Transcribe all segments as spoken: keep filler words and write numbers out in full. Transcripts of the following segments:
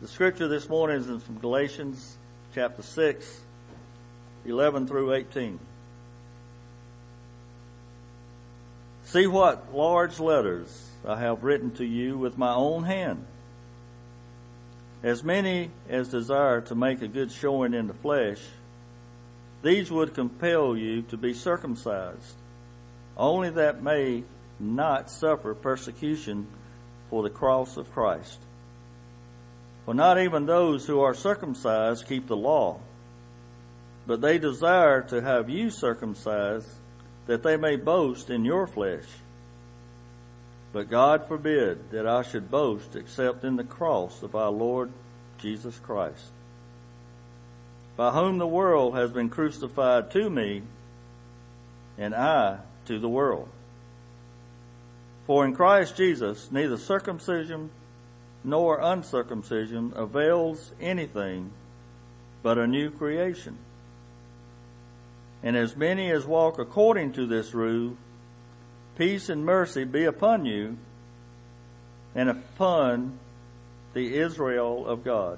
The scripture this morning is from Galatians chapter six, eleven through eighteen. See what large letters I have written to you with my own hand. As many as desire to make a good showing in the flesh, these would compel you to be circumcised, only that may not suffer persecution for the cross of Christ. For not even those who are circumcised keep the law, but they desire to have you circumcised, that they may boast in your flesh. But God forbid that I should boast except in the cross of our Lord Jesus Christ, by whom the world has been crucified to me, and I to the world. For in Christ Jesus neither circumcision nor uncircumcision avails anything, but a new creation. And as many as walk according to this rule, peace and mercy be upon you and upon the Israel of God.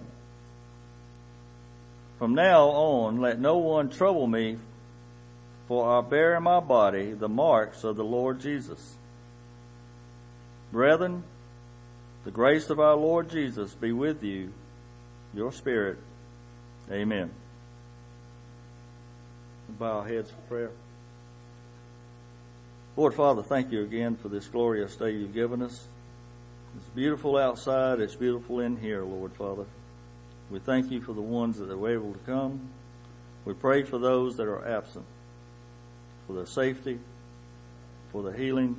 From now on, let no one trouble me, for I bear in my body the marks of the Lord Jesus. Brethren, the grace of our Lord Jesus be with you, your spirit. Amen. We'll bow our heads for prayer. Lord Father, thank you again for this glorious day you've given us. It's beautiful outside. It's beautiful in here, Lord Father. We thank you for the ones that are able to come. We pray for those that are absent, for their safety, for their healing.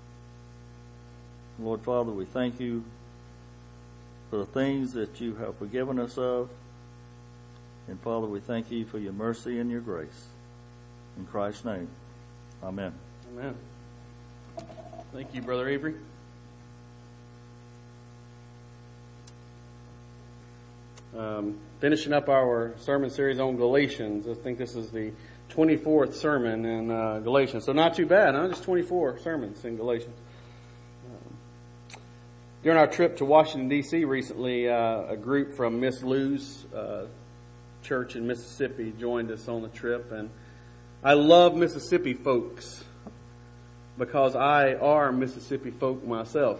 Lord Father, we thank you for the things that you have forgiven us of. And Father, we thank you for your mercy and your grace. In Christ's name, amen. Amen. Thank you, Brother Avery. Um, finishing up our sermon series on Galatians. I think this is the twenty-fourth sermon in uh, Galatians. So not too bad, huh? Just twenty-four sermons in Galatians. Um, during our trip to Washington, D C recently, uh, a group from Miss Lou's uh, church in Mississippi joined us on the trip. And I love Mississippi folks because I are Mississippi folk myself.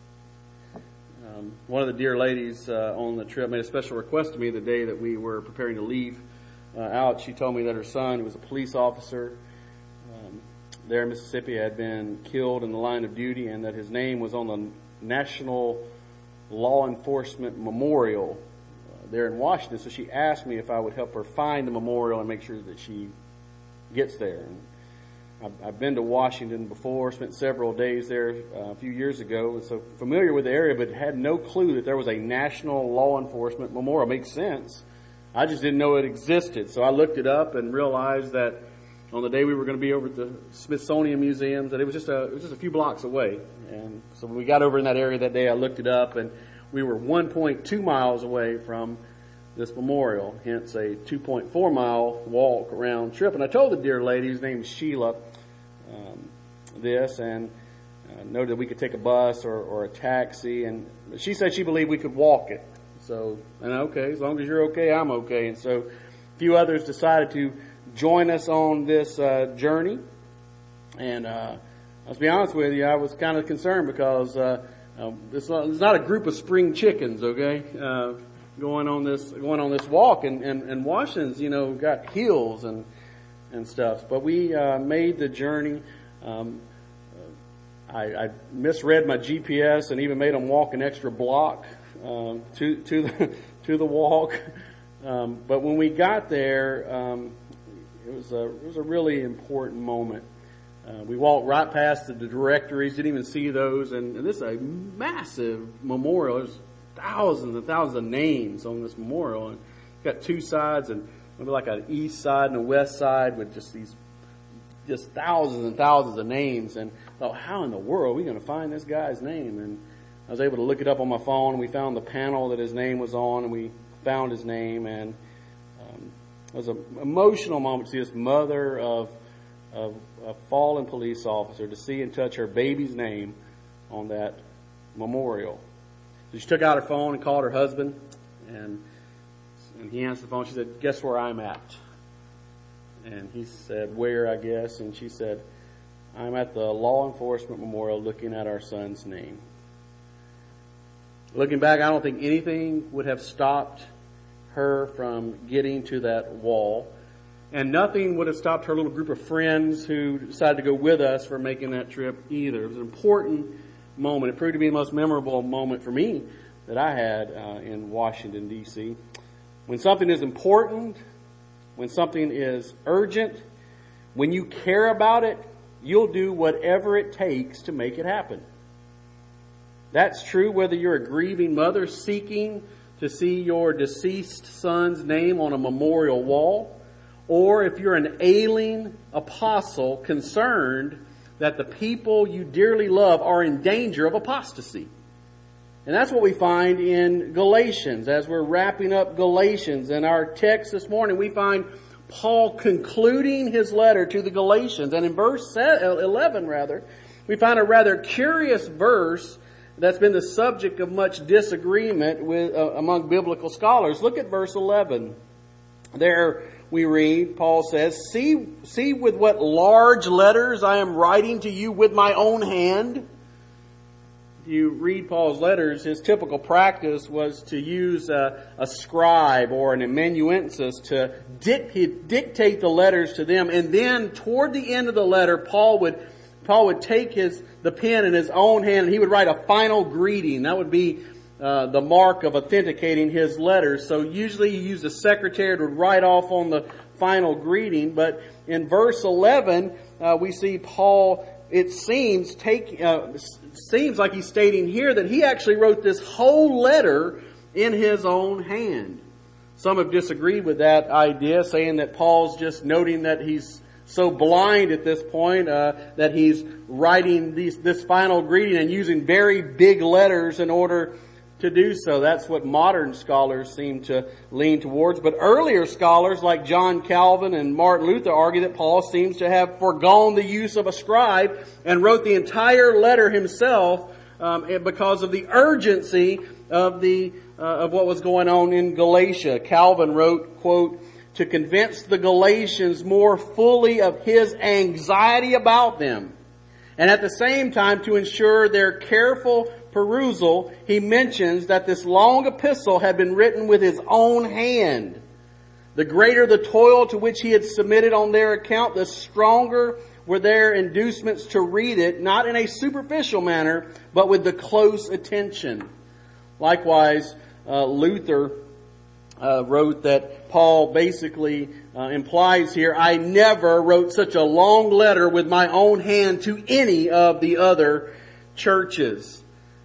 Um, one of the dear ladies uh, on the trip made a special request to me the day that we were preparing to leave uh, out. She told me that her son, who was a police officer um, there in Mississippi, had been killed in the line of duty, and that his name was on the National Law Enforcement Memorial uh, there in Washington. So she asked me if I would help her find the memorial and make sure that she gets there. And I've been to Washington before, spent several days there uh, a few years ago, and so familiar with the area, but had no clue that there was a National Law Enforcement Memorial. Makes sense. I just didn't know it existed. So I looked it up and realized that on the day we were going to be over at the Smithsonian Museum, that it was just a, it was just a few blocks away. And so when we got over in that area that day, I looked it up, and we were one point two miles away from this memorial, hence a two point four mile walk round trip. And I told the dear lady, whose name is Sheila, um, this, and uh, noted that we could take a bus or, or a taxi. And she said she believed we could walk it. So, and okay, as long as you're okay, I'm okay. And so a few others decided to join us on this uh, journey. And uh, let's be honest with you, I was kind of concerned because uh, um, it's, not, it's not a group of spring chickens, okay? Uh, going on this, going on this walk, and, and, and Washington's, you know, got hills and, and stuff. But we, uh, made the journey. Um, I, I misread my G P S and even made them walk an extra block, um, to, to the, to the walk. Um, but when we got there, um, it was a, it was a really important moment. Uh, we walked right past the, the directories, didn't even see those, and, and this is a massive memorial. There's thousands and thousands of names on this memorial, and it's got two sides, and maybe like an east side and a west side with just these, just thousands and thousands of names. And I thought, how in the world are we going to find this guy's name? And I was able to look it up on my phone, and we found the panel that his name was on, and we found his name. And um, it was an emotional moment to see this mother of, of a fallen police officer, to see and touch her baby's name on that memorial. So she took out her phone and called her husband, And, and he answered the phone. She said, guess where I'm at? And he said, where, I guess? And she said, I'm at the law enforcement memorial looking at our son's name. Looking back, I don't think anything would have stopped her from getting to that wall. And nothing would have stopped her little group of friends who decided to go with us from making that trip either. It was an important moment. It proved to be the most memorable moment for me that I had uh, in Washington, D C When something is important, when something is urgent, when you care about it, you'll do whatever it takes to make it happen. That's true whether you're a grieving mother seeking to see your deceased son's name on a memorial wall, or if you're an ailing apostle concerned that the people you dearly love are in danger of apostasy. And that's what we find in Galatians. As we're wrapping up Galatians in our text this morning, we find Paul concluding his letter to the Galatians. And in verse eleven, rather, we find a rather curious verse that's been the subject of much disagreement with uh, among biblical scholars. Look at verse eleven. There we read, Paul says, See, see with what large letters I am writing to you with my own hand. If you read Paul's letters, his typical practice was to use a, a scribe or an amanuensis to dic- dictate the letters to them. And then toward the end of the letter, Paul would Paul would take his the pen in his own hand and he would write a final greeting. That would be uh, the mark of authenticating his letters. So usually you use a secretary to write off on the final greeting. But in verse eleven, uh, we see Paul, it seems, take uh, seems like he's stating here that he actually wrote this whole letter in his own hand. Some have disagreed with that idea, saying that Paul's just noting that he's so blind at this point uh, that he's writing these, this final greeting and using very big letters in order to do so. That's what modern scholars seem to lean towards. But earlier scholars like John Calvin and Martin Luther argue that Paul seems to have foregone the use of a scribe and wrote the entire letter himself um, because of the urgency of the uh, of what was going on in Galatia. Calvin wrote, quote, to convince the Galatians more fully of his anxiety about them, and at the same time to ensure their careful perusal, he mentions that this long epistle had been written with his own hand. The greater the toil to which he had submitted on their account, the stronger were their inducements to read it, not in a superficial manner, but with the close attention. Likewise, uh, Luther Uh, wrote that Paul basically uh, implies here, I never wrote such a long letter with my own hand to any of the other churches.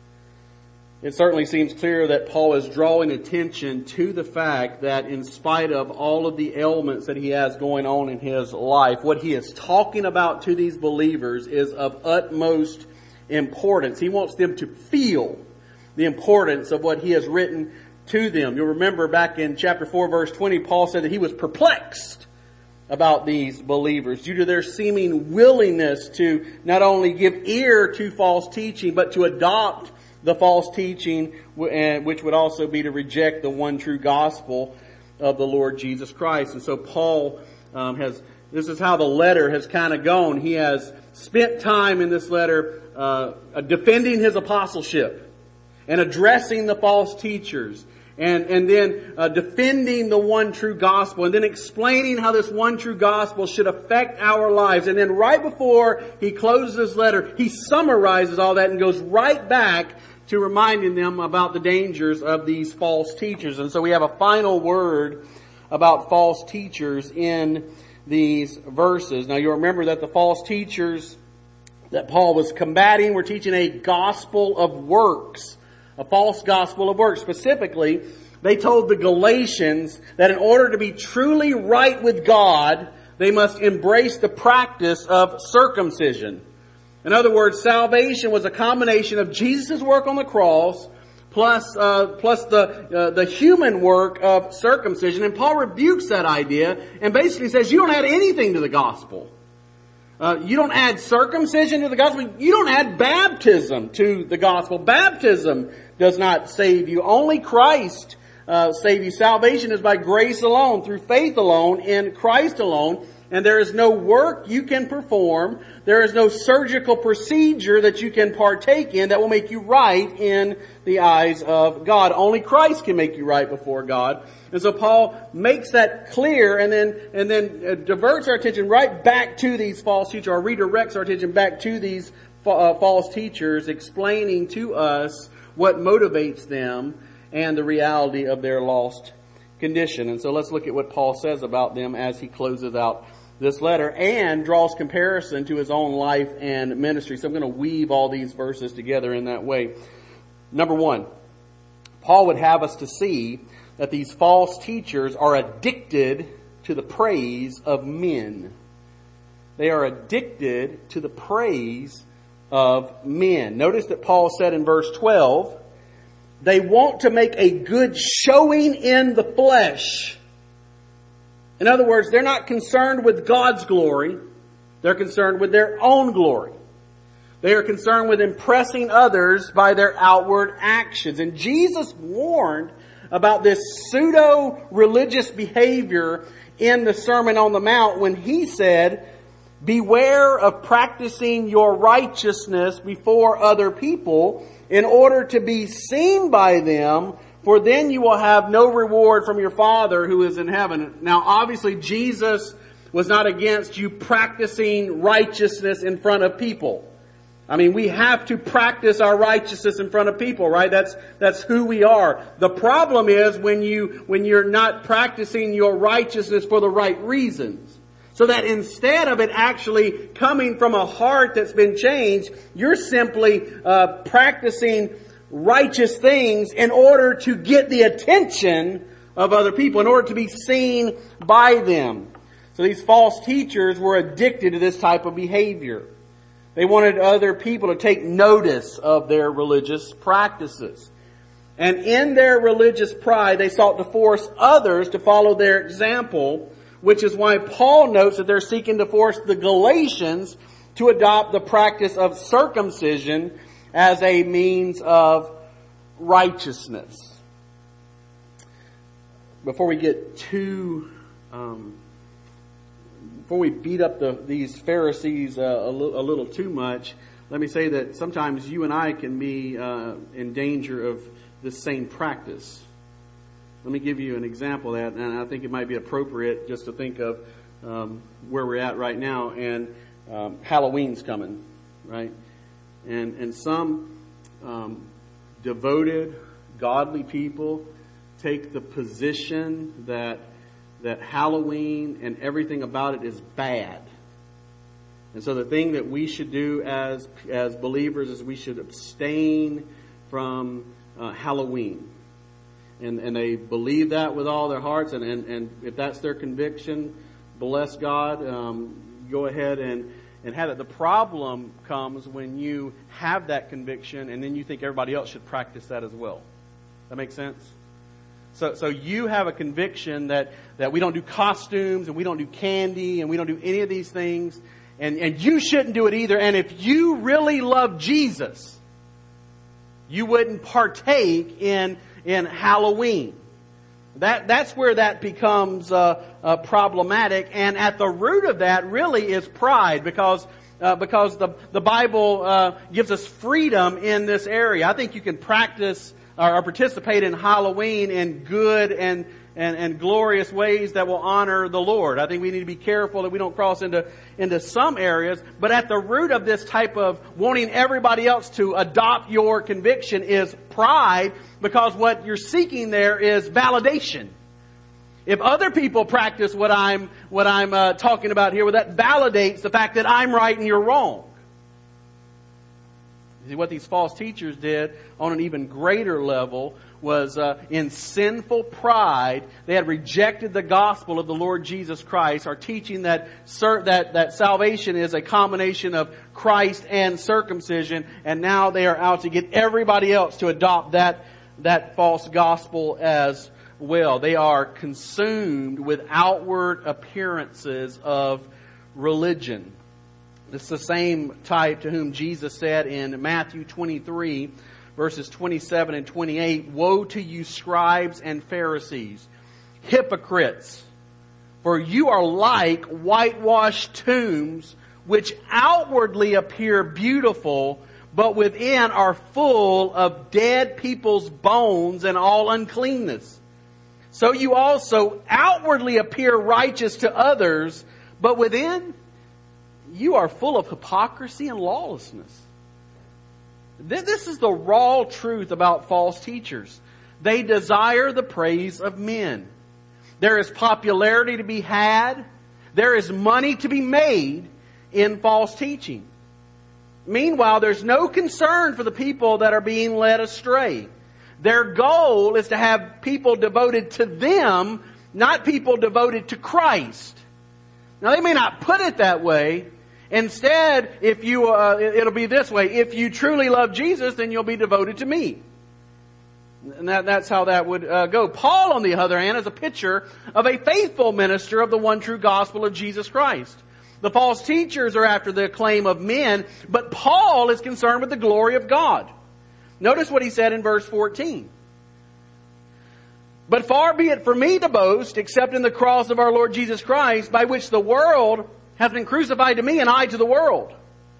It certainly seems clear that Paul is drawing attention to the fact that in spite of all of the ailments that he has going on in his life, what he is talking about to these believers is of utmost importance. He wants them to feel the importance of what he has written to them. You'll remember back in chapter four, verse twenty, Paul said that he was perplexed about these believers due to their seeming willingness to not only give ear to false teaching, but to adopt the false teaching, which would also be to reject the one true gospel of the Lord Jesus Christ. And so Paul um, has, this is how the letter has kind of gone. He has spent time in this letter uh, defending his apostleship and addressing the false teachers. And, and then uh, defending the one true gospel, and then explaining how this one true gospel should affect our lives. And then right before he closes his letter, he summarizes all that and goes right back to reminding them about the dangers of these false teachers. And so we have a final word about false teachers in these verses. Now you'll remember that the false teachers that Paul was combating were teaching a gospel of works. A false gospel of works. Specifically, they told the Galatians that in order to be truly right with God, they must embrace the practice of circumcision. In other words, salvation was a combination of Jesus' work on the cross plus uh, plus the uh, the human work of circumcision. And Paul rebukes that idea and basically says you don't add anything to the gospel. Uh, you don't add circumcision to the gospel. You don't add baptism to the gospel. Baptism does not save you. Only Christ uh, save you. Salvation is by grace alone, through faith alone, in Christ alone. And there is no work you can perform. There is no surgical procedure that you can partake in that will make you right in the eyes of God. Only Christ can make you right before God. And so Paul makes that clear and then, and then uh, diverts our attention right back to these false teachers, or redirects our attention back to these uh, false teachers, explaining to us what motivates them and the reality of their lost condition. And so let's look at what Paul says about them as he closes out this letter and draws comparison to his own life and ministry. So I'm going to weave all these verses together in that way. Number one, Paul would have us to see that these false teachers are addicted to the praise of men. They are addicted to the praise of men. Notice that Paul said in verse twelve, they want to make a good showing in the flesh. In other words, they're not concerned with God's glory. They're concerned with their own glory. They are concerned with impressing others by their outward actions. And Jesus warned about this pseudo-religious behavior in the Sermon on the Mount when he said, beware of practicing your righteousness before other people in order to be seen by them, for then you will have no reward from your Father who is in heaven. Now, obviously, Jesus was not against you practicing righteousness in front of people. I mean, we have to practice our righteousness in front of people, right? That's, that's who we are. The problem is when you, when you're not practicing your righteousness for the right reasons. So that instead of it actually coming from a heart that's been changed, you're simply, uh, practicing righteous things in order to get the attention of other people, in order to be seen by them. So these false teachers were addicted to this type of behavior. They wanted other people to take notice of their religious practices. And in their religious pride, they sought to force others to follow their example, which is why Paul notes that they're seeking to force the Galatians to adopt the practice of circumcision as a means of righteousness. Before we get too, um, before we beat up the, these Pharisees uh, a, li- a little too much, let me say that sometimes you and I can be uh, in danger of this same practice. Let me give you an example of that, and I think it might be appropriate just to think of um, where we're at right now. And um, Halloween's coming, right? And and some um, devoted, godly people take the position that that Halloween and everything about it is bad. And so the thing that we should do as as believers is we should abstain from uh, Halloween. And and they believe that with all their hearts, and, and, and if that's their conviction, bless God, um, go ahead and And have it. The problem comes when you have that conviction and then you think everybody else should practice that as well. That makes sense? So, so you have a conviction that, that we don't do costumes and we don't do candy and we don't do any of these things, and, and you shouldn't do it either. And if you really love Jesus, you wouldn't partake in, in Halloween. That, that's where that becomes uh, uh, problematic, and at the root of that really is pride, because uh, because the the Bible uh, gives us freedom in this area. I think you can practice or, or participate in Halloween in good and, and and glorious ways that will honor the Lord. I think we need to be careful that we don't cross into into some areas. But at the root of this type of wanting everybody else to adopt your conviction is pride, because what you're seeking there is validation. If other people practice what I'm what I'm uh, talking about here, well, that validates the fact that I'm right and you're wrong. You see, what these false teachers did on an even greater level was uh, in sinful pride, they had rejected the gospel of the Lord Jesus Christ, are teaching that that that salvation is a combination of Christ and circumcision, and now they are out to get everybody else to adopt that that false gospel as well. They are consumed with outward appearances of religion. It's the same type to whom Jesus said in Matthew twenty-three, verses twenty-seven and twenty-eight, "Woe to you, scribes and Pharisees, hypocrites! For you are like whitewashed tombs, which outwardly appear beautiful, but within are full of dead people's bones and all uncleanness. So you also outwardly appear righteous to others, but within you are full of hypocrisy and lawlessness." This is the raw truth about false teachers. They desire the praise of men. There is popularity to be had. There is money to be made in false teaching. Meanwhile, there's no concern for the people that are being led astray. Their goal is to have people devoted to them, not people devoted to Christ. Now, they may not put it that way. Instead, if you, uh, it'll be this way: if you truly love Jesus, then you'll be devoted to me. And that, that's how that would uh, go. Paul, on the other hand, is a picture of a faithful minister of the one true gospel of Jesus Christ. The false teachers are after the acclaim of men, but Paul is concerned with the glory of God. Notice what he said in verse fourteen. "But far be it from me to boast, except in the cross of our Lord Jesus Christ, by which the world has been crucified to me and I to the world."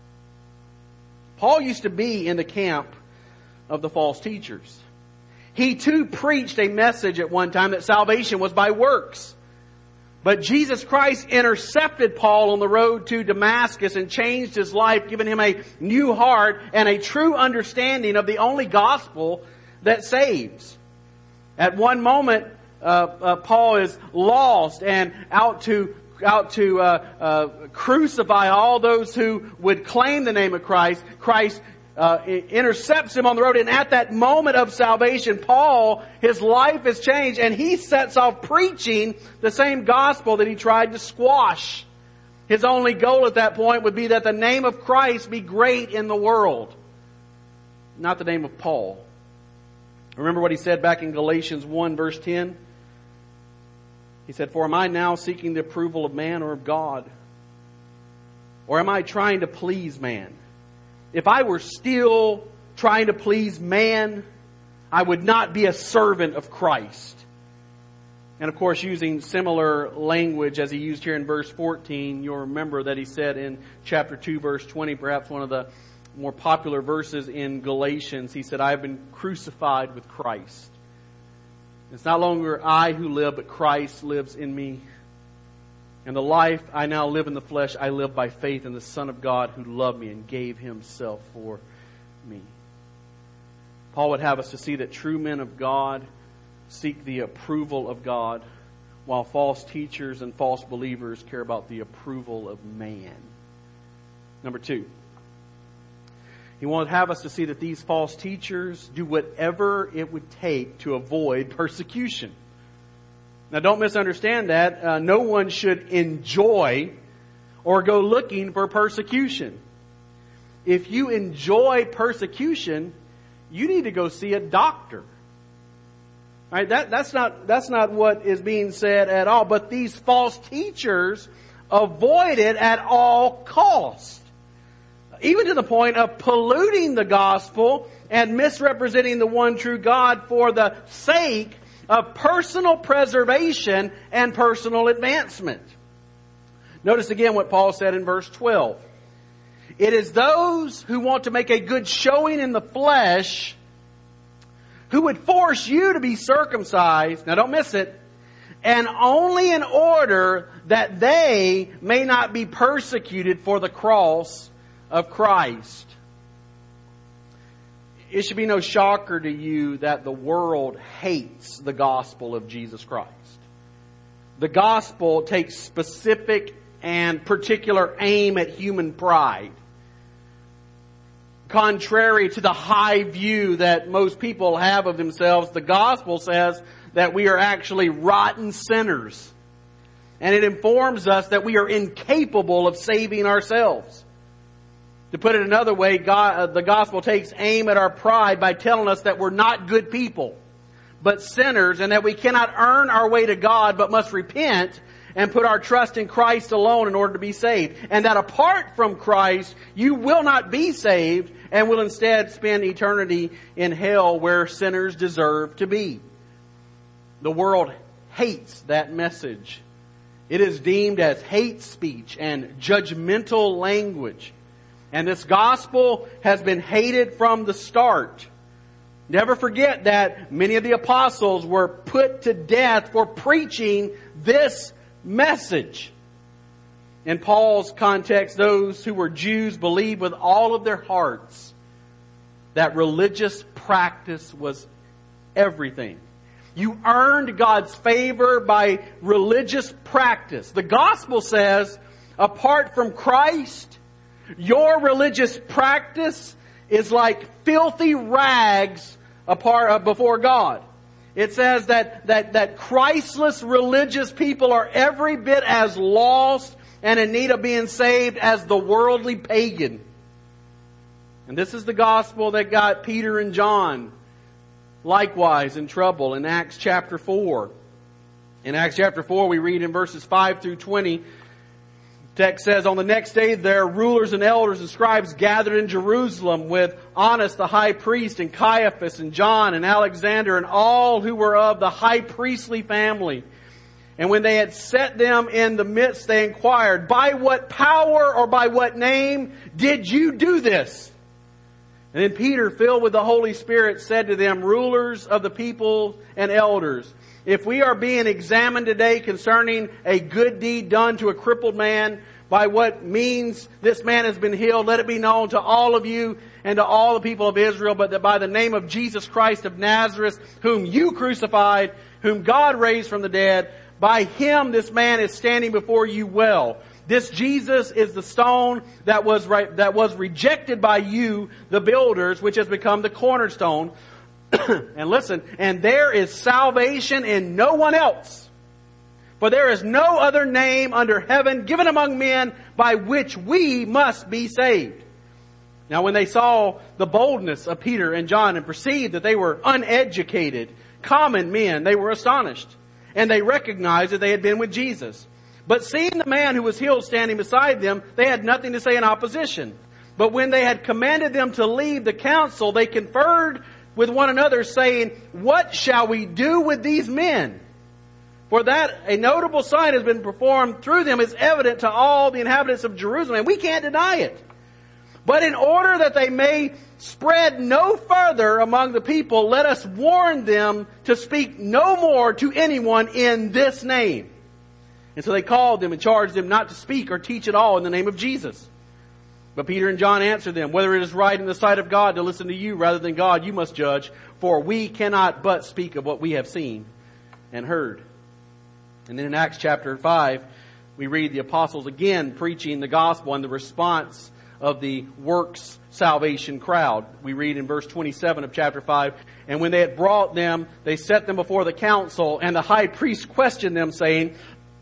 Paul used to be in the camp of the false teachers. He too preached a message at one time that salvation was by works. But Jesus Christ intercepted Paul on the road to Damascus and changed his life, giving him a new heart and a true understanding of the only gospel that saves. At one moment, uh, uh, Paul is lost and out to out to uh, uh, crucify all those who would claim the name of Christ. Christ uh, intercepts him on the road, and at that moment of salvation, Paul, his life is changed, and he sets off preaching the same gospel that he tried to squash. His only goal at that point would be that the name of Christ be great in the world, not the name of Paul. Remember what he said back in Galatians one verse ten? He said, "For am I now seeking the approval of man or of God? Or am I trying to please man? If I were still trying to please man, I would not be a servant of Christ." And of course, using similar language as he used here in verse fourteen, you'll remember that he said in chapter two verse twenty, perhaps one of the more popular verses in Galatians, he said, "I have been crucified with Christ. It's not longer I who live, but Christ lives in me. And the life I now live in the flesh, I live by faith in the Son of God who loved me and gave himself for me." Paul would have us to see that true men of God seek the approval of God, while false teachers and false believers care about the approval of man. Number two, he wanted to have us to see that these false teachers do whatever it would take to avoid persecution. Now, don't misunderstand that. Uh, no one should enjoy or go looking for persecution. If you enjoy persecution, you need to go see a doctor. All right? That, that's not, that's not what is being said at all. But these false teachers avoid it at all costs. Even to the point of polluting the gospel and misrepresenting the one true God for the sake of personal preservation and personal advancement. Notice again what Paul said in verse twelve. "It is those who want to make a good showing in the flesh who would force you to be circumcised," now don't miss it, "and only in order that they may not be persecuted for the cross of Christ." It should be no shocker to you that the world hates the gospel of Jesus Christ. The gospel takes specific and particular aim at human pride. Contrary to the high view that most people have of themselves, the gospel says that we are actually rotten sinners. And it informs us that we are incapable of saving ourselves. To put it another way, God, uh, the gospel takes aim at our pride by telling us that we're not good people, but sinners, and that we cannot earn our way to God, but must repent and put our trust in Christ alone in order to be saved. And that apart from Christ, you will not be saved and will instead spend eternity in hell where sinners deserve to be. The world hates that message. It is deemed as hate speech and judgmental language. And this gospel has been hated from the start. Never forget that many of the apostles were put to death for preaching this message. In Paul's context, those who were Jews believed with all of their hearts that religious practice was everything. You earned God's favor by religious practice. The gospel says, apart from Christ, your religious practice is like filthy rags apart uh, before God. It says that, that, that Christless religious people are every bit as lost and in need of being saved as the worldly pagan. And this is the gospel that got Peter and John likewise in trouble in Acts chapter four. In Acts chapter four, we read in verses five through twenty, the text says, on the next day their rulers and elders and scribes gathered in Jerusalem with Annas the high priest and Caiaphas and John and Alexander and all who were of the high priestly family. And when they had set them in the midst, they inquired, by what power or by what name did you do this? And then Peter, filled with the Holy Spirit, said to them, rulers of the people and elders, if we are being examined today concerning a good deed done to a crippled man, by what means this man has been healed, let it be known to all of you and to all the people of Israel, but that by the name of Jesus Christ of Nazareth, whom you crucified, whom God raised from the dead, by Him this man is standing before you well. This Jesus is the stone that was right, that was rejected by you, the builders, which has become the cornerstone. And listen, and there is salvation in no one else. For there is no other name under heaven given among men by which we must be saved. Now when they saw the boldness of Peter and John and perceived that they were uneducated, common men, they were astonished. And they recognized that they had been with Jesus. But seeing the man who was healed standing beside them, they had nothing to say in opposition. But when they had commanded them to leave the council, they conferred with one another, saying, what shall we do with these men? For that a notable sign has been performed through them is evident to all the inhabitants of Jerusalem, and we can't deny it. But in order that they may spread no further among the people, let us warn them to speak no more to anyone in this name. And so they called them and charged them not to speak or teach at all in the name of Jesus. But Peter and John answered them, whether it is right in the sight of God to listen to you rather than God, you must judge, for we cannot but speak of what we have seen and heard. And then in Acts chapter five, we read the apostles again preaching the gospel and the response of the works salvation crowd. We read in verse twenty-seven of chapter five, and when they had brought them, they set them before the council, and the high priest questioned them, saying,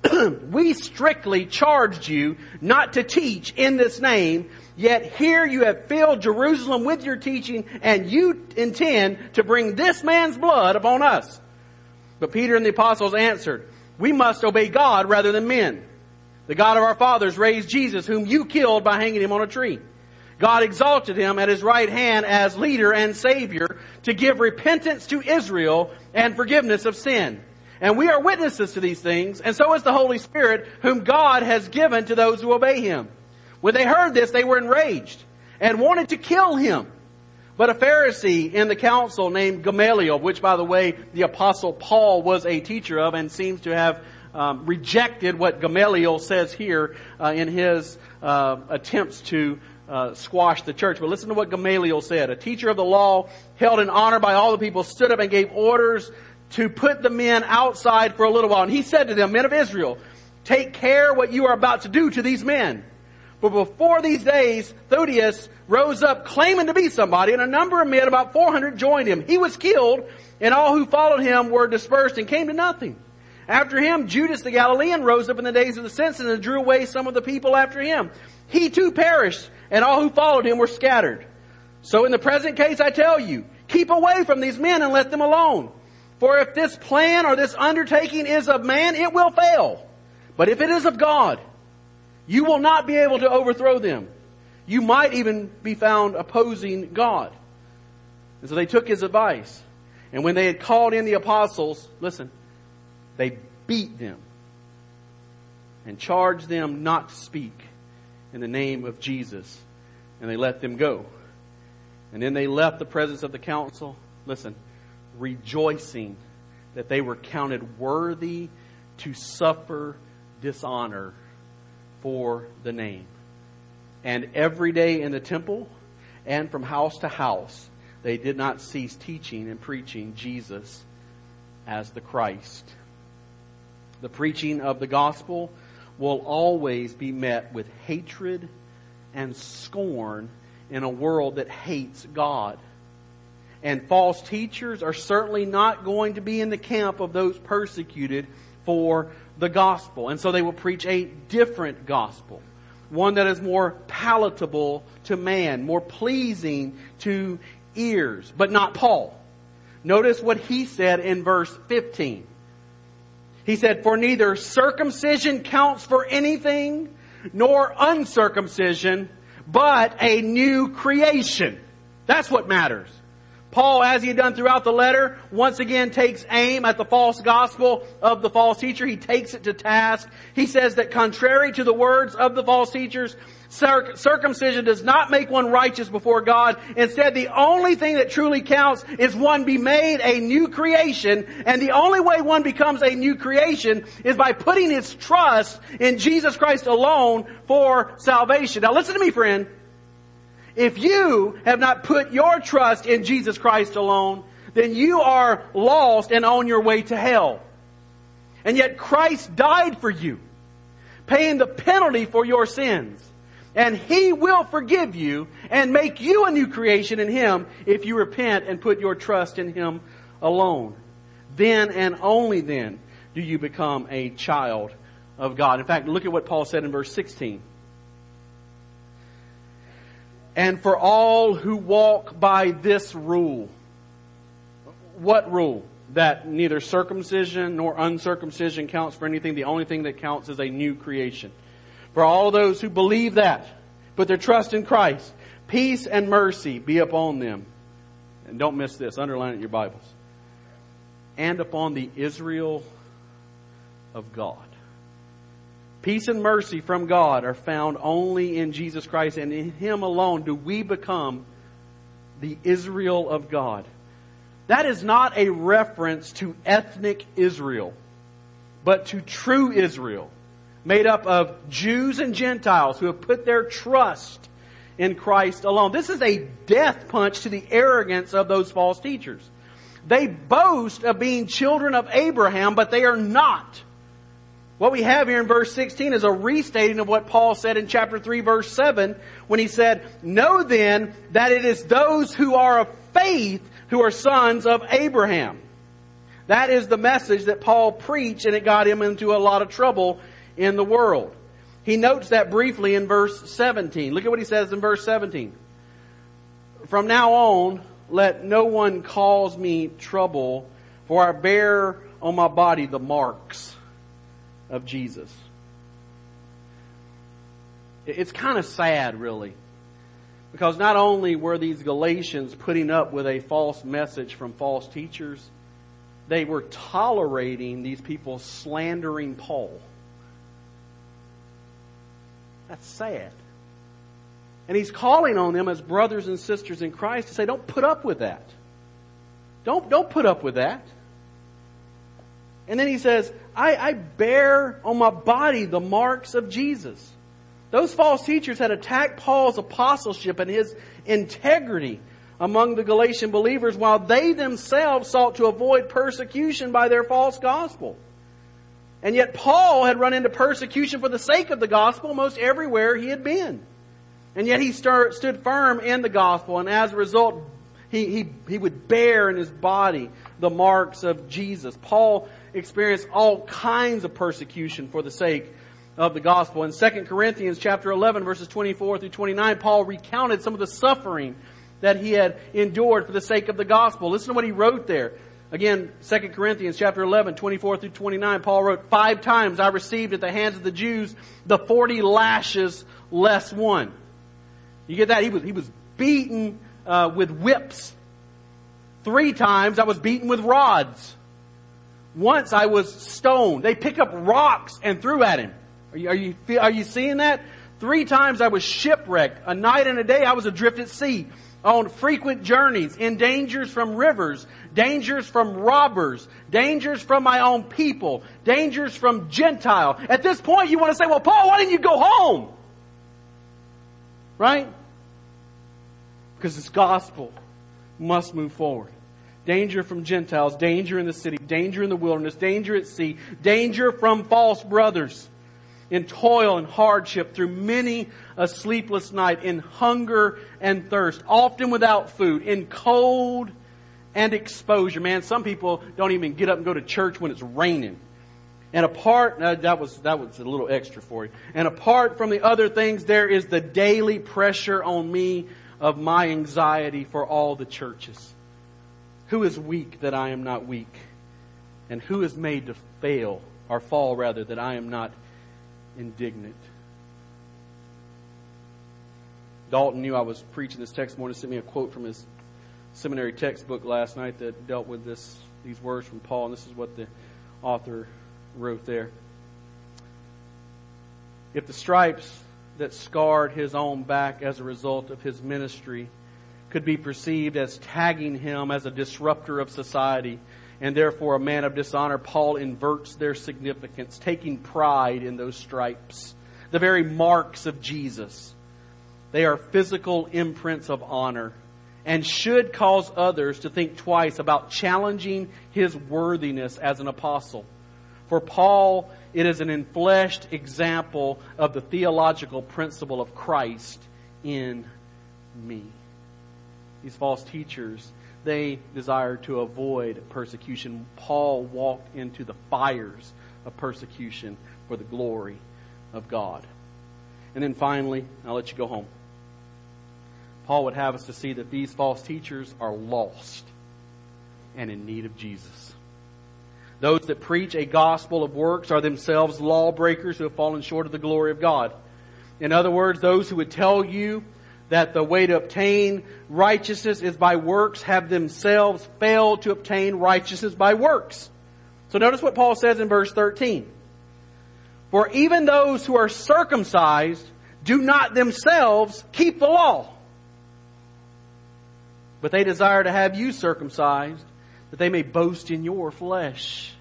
we strictly charged you not to teach in this name, yet here you have filled Jerusalem with your teaching, and you intend to bring this man's blood upon us. But Peter and the apostles answered, we must obey God rather than men. The God of our fathers raised Jesus, whom you killed by hanging him on a tree. God exalted him at his right hand as leader and savior to give repentance to Israel and forgiveness of sin. And we are witnesses to these things, and so is the Holy Spirit, whom God has given to those who obey Him. When they heard this, they were enraged and wanted to kill him. But a Pharisee in the council named Gamaliel, which, by the way, the Apostle Paul was a teacher of and seems to have um, rejected what Gamaliel says here uh, in his uh, attempts to uh, squash the church. But listen to what Gamaliel said. A teacher of the law, held in honor by all the people, stood up and gave orders to put the men outside for a little while. And he said to them, men of Israel, take care what you are about to do to these men. For before these days, Theudas rose up claiming to be somebody, and a number of men, about four hundred, joined him. He was killed, and all who followed him were dispersed and came to nothing. After him, Judas the Galilean rose up in the days of the census and drew away some of the people after him. He too perished, and all who followed him were scattered. So in the present case, I tell you, keep away from these men and let them alone. For if this plan or this undertaking is of man, it will fail. But if it is of God, you will not be able to overthrow them. You might even be found opposing God. And so they took his advice. And when they had called in the apostles, listen, they beat them and charged them not to speak in the name of Jesus. And they let them go. And then they left the presence of the council, listen, rejoicing that they were counted worthy to suffer dishonor for the name. And every day in the temple and from house to house, they did not cease teaching and preaching Jesus as the Christ. The preaching of the gospel will always be met with hatred and scorn in a world that hates God. And false teachers are certainly not going to be in the camp of those persecuted for the gospel. And so they will preach a different gospel. One that is more palatable to man, more pleasing to ears, but not Paul. Notice what he said in verse fifteen. He said, "For neither circumcision counts for anything, nor uncircumcision, but a new creation." That's what matters. Paul, as he had done throughout the letter, once again takes aim at the false gospel of the false teacher. He takes it to task. He says that contrary to the words of the false teachers, circ- circumcision does not make one righteous before God. Instead, the only thing that truly counts is one be made a new creation. And the only way one becomes a new creation is by putting his trust in Jesus Christ alone for salvation. Now listen to me, friend. If you have not put your trust in Jesus Christ alone, then you are lost and on your way to hell. And yet Christ died for you, paying the penalty for your sins. And He will forgive you and make you a new creation in Him if you repent and put your trust in Him alone. Then and only then do you become a child of God. In fact, look at what Paul said in verse sixteen. "And for all who walk by this rule." What rule? That neither circumcision nor uncircumcision counts for anything. The only thing that counts is a new creation. "For all those who believe that, put their trust in Christ, peace and mercy be upon them." And don't miss this. Underline it in your Bibles. "And upon the Israel of God." Peace and mercy from God are found only in Jesus Christ, and in Him alone do we become the Israel of God. That is not a reference to ethnic Israel, but to true Israel, made up of Jews and Gentiles who have put their trust in Christ alone. This is a death punch to the arrogance of those false teachers. They boast of being children of Abraham, but they are not. What we have here in verse sixteen is a restating of what Paul said in chapter three, verse seven, when he said, "Know then that it is those who are of faith who are sons of Abraham." That is the message that Paul preached, and it got him into a lot of trouble in the world. He notes that briefly in verse seventeen. Look at what he says in verse seventeen. "From now on, let no one cause me trouble, for I bear on my body the marks of Jesus." It's kind of sad, really, because not only were these Galatians putting up with a false message from false teachers, they were tolerating these people slandering Paul. That's sad. And he's calling on them as brothers and sisters in Christ to say, don't put up with that. Don't, don't put up with that. And then he says, I, I bear on my body the marks of Jesus. Those false teachers had attacked Paul's apostleship and his integrity among the Galatian believers, while they themselves sought to avoid persecution by their false gospel. And yet Paul had run into persecution for the sake of the gospel most everywhere he had been. And yet he stir, stood firm in the gospel, and as a result, he, he, he would bear in his body the marks of Jesus. Paul experienced all kinds of persecution for the sake of the gospel. In Second Corinthians chapter eleven, verses twenty-four through twenty-nine, Paul recounted some of the suffering that he had endured for the sake of the gospel. Listen to what he wrote there. Again, Second Corinthians chapter eleven, twenty-four through twenty-nine, Paul wrote, five times I received at the hands of the Jews the forty lashes less one. You get that? He was, he was beaten uh, with whips. Three times I was beaten with rods. Once I was stoned. They picked up rocks and threw at him. Are you, are you, are you seeing that? Three times I was shipwrecked. A night and a day I was adrift at sea. On frequent journeys, in dangers from rivers, dangers from robbers, dangers from my own people, dangers from Gentile. At this point you want to say, well, Paul, why didn't you go home? Right? Because this gospel must move forward. Danger from Gentiles, danger in the city, danger in the wilderness, danger at sea, danger from false brothers. In toil and hardship, through many a sleepless night, in hunger and thirst, often without food, in cold and exposure. Man, some people don't even get up and go to church when it's raining. And apart, uh, that was that was a little extra for you. And apart from the other things, there is the daily pressure on me of my anxiety for all the churches. Who is weak that I am not weak? And who is made to fail, or fall rather, that I am not indignant? Dalton knew I was preaching this text morning. Sent me a quote from his seminary textbook last night that dealt with this these words from Paul, and this is what the author wrote there. If the stripes that scarred his own back as a result of his ministry could be perceived as tagging him as a disruptor of society, and therefore a man of dishonor, Paul inverts their significance, taking pride in those stripes, the very marks of Jesus. They are physical imprints of honor and should cause others to think twice about challenging his worthiness as an apostle. For Paul, it is an enfleshed example of the theological principle of Christ in me. These false teachers, they desire to avoid persecution. Paul walked into the fires of persecution for the glory of God. And then finally, I'll let you go home. Paul would have us to see that these false teachers are lost and in need of Jesus. Those that preach a gospel of works are themselves lawbreakers who have fallen short of the glory of God. In other words, those who would tell you that the way to obtain righteousness is by works have themselves failed to obtain righteousness by works. So notice what Paul says in verse thirteen. For even those who are circumcised do not themselves keep the law, but they desire to have you circumcised, that they may boast in your flesh.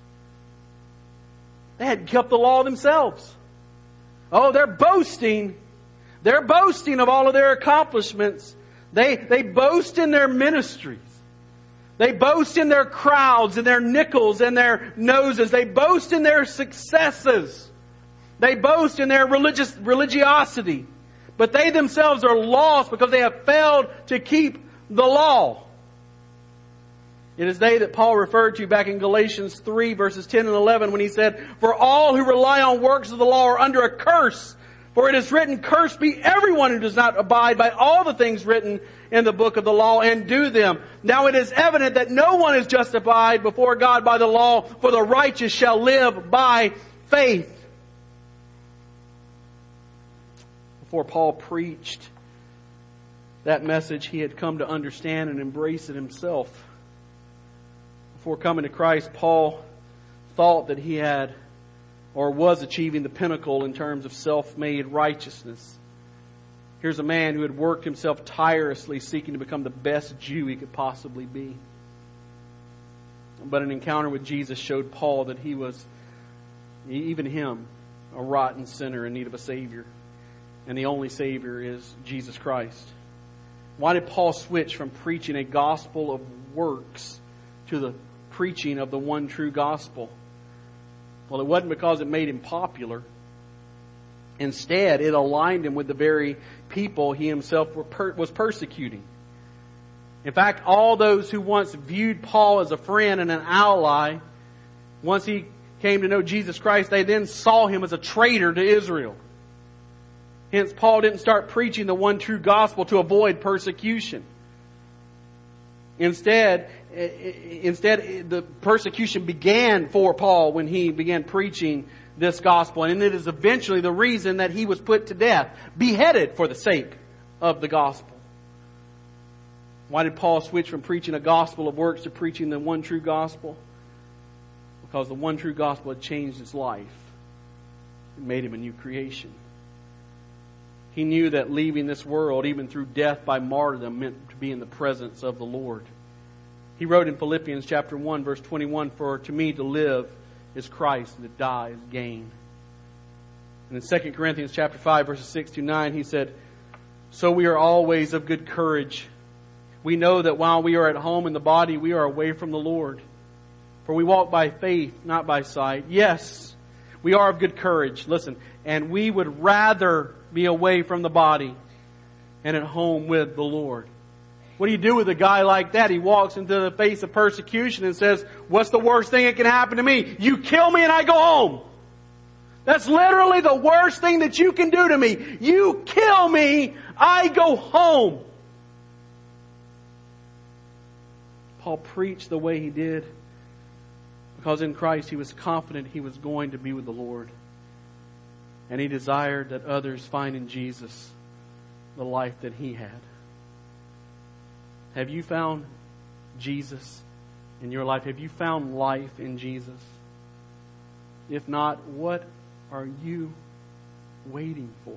They had kept the law themselves. Oh, they're boasting. They're boasting of all of their accomplishments. They, they boast in their ministries. They boast in their crowds and their nickels and their noses. They boast in their successes. They boast in their religious religiosity. But they themselves are lost because they have failed to keep the law. It is they that Paul referred to back in Galatians three verses ten and eleven when he said, for all who rely on works of the law are under a curse. For it is written, cursed be everyone who does not abide by all the things written in the book of the law and do them. Now it is evident that no one is justified before God by the law, for the righteous shall live by faith. Before Paul preached that message, he had come to understand and embrace it himself. Before coming to Christ, Paul thought that he had or was achieving the pinnacle in terms of self-made righteousness. Here's a man who had worked himself tirelessly seeking to become the best Jew he could possibly be. But an encounter with Jesus showed Paul that he was, even him, a rotten sinner in need of a Savior. And the only Savior is Jesus Christ. Why did Paul switch from preaching a gospel of works to the preaching of the one true gospel? Well, it wasn't because it made him popular. Instead, it aligned him with the very people he himself were per- was persecuting. In fact, all those who once viewed Paul as a friend and an ally, once he came to know Jesus Christ, they then saw him as a traitor to Israel. Hence, Paul didn't start preaching the one true gospel to avoid persecution. Instead, instead, the persecution began for Paul when he began preaching this gospel. And it is eventually the reason that he was put to death, beheaded for the sake of the gospel. Why did Paul switch from preaching a gospel of works to preaching the one true gospel? Because the one true gospel had changed his life and made him a new creation. He knew that leaving this world, even through death by martyrdom, meant to be in the presence of the Lord. He wrote in Philippians chapter one, verse twenty-one, "For to me to live is Christ, and to die is gain." And in Second Corinthians chapter five, verses six to nine, he said, "So we are always of good courage. We know that while we are at home in the body, we are away from the Lord. For we walk by faith, not by sight. Yes, we are of good courage." Listen, "and we would rather be away from the body and at home with the Lord." What do you do with a guy like that? He walks into the face of persecution and says, "What's the worst thing that can happen to me? You kill me and I go home." That's literally the worst thing that you can do to me. You kill me, I go home. Paul preached the way he did because in Christ he was confident he was going to be with the Lord. And he desired that others find in Jesus the life that he had. Have you found Jesus in your life? Have you found life in Jesus? If not, what are you waiting for?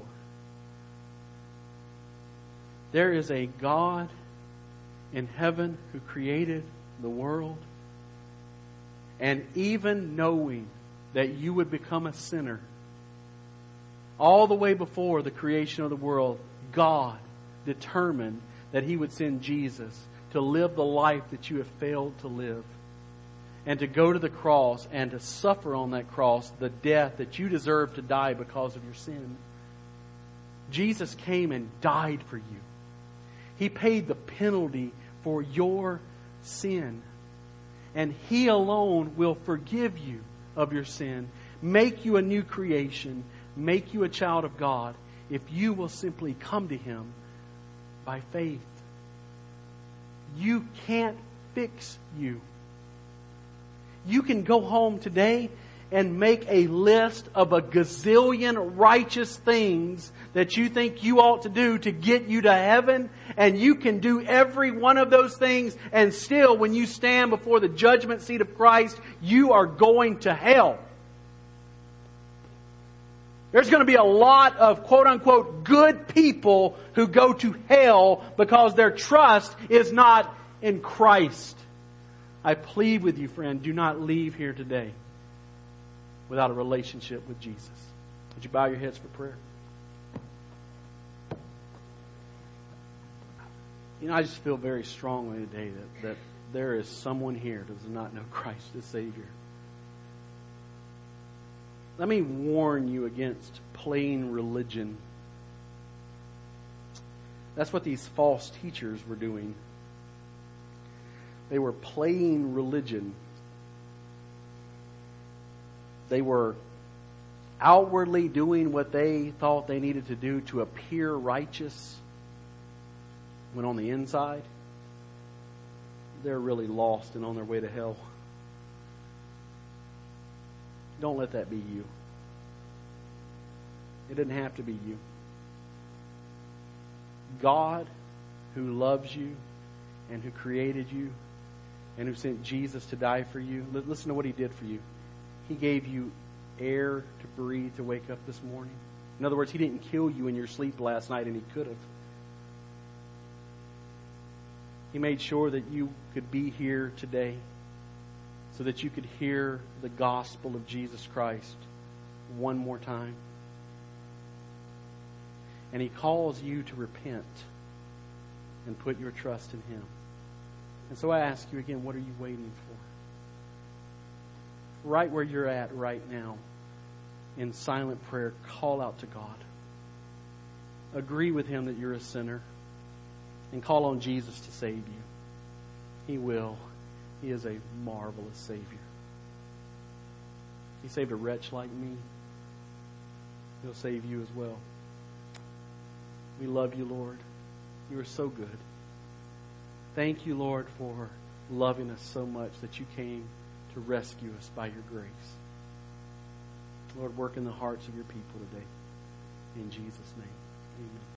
There is a God in heaven who created the world. And even knowing that you would become a sinner, all the way before the creation of the world, God determined that He would send Jesus to live the life that you have failed to live. And to go to the cross and to suffer on that cross the death that you deserve to die because of your sin. Jesus came and died for you. He paid the penalty for your sin. And He alone will forgive you of your sin, make you a new creation, make you a child of God, if you will simply come to Him by faith. You can't fix you. You can go home today and make a list of a gazillion righteous things that you think you ought to do to get you to heaven. And you can do every one of those things. And still, when you stand before the judgment seat of Christ, you are going to hell. There's going to be a lot of quote unquote good people who go to hell because their trust is not in Christ. I plead with you, friend, do not leave here today without a relationship with Jesus. Would you bow your heads for prayer? You know, I just feel very strongly today that, that there is someone here who does not know Christ as Savior. Let me warn you against plain religion. That's what these false teachers were doing. They were playing religion. They were outwardly doing what they thought they needed to do to appear righteous, when on the inside, they're really lost and on their way to hell. Don't let that be you. It didn't have to be you. God, who loves you and who created you and who sent Jesus to die for you, listen to what He did for you. He gave you air to breathe to wake up this morning. In other words, He didn't kill you in your sleep last night, and He could have. He made sure that you could be here today so that you could hear the gospel of Jesus Christ one more time. And He calls you to repent and put your trust in Him. And so I ask you again, what are you waiting for? Right where you're at right now, in silent prayer, call out to God. Agree with Him that you're a sinner. And call on Jesus to save you. He will. He is a marvelous Savior. He saved a wretch like me. He'll save you as well. We love you, Lord. You are so good. Thank you, Lord, for loving us so much that you came to rescue us by your grace. Lord, work in the hearts of your people today. In Jesus' name, amen.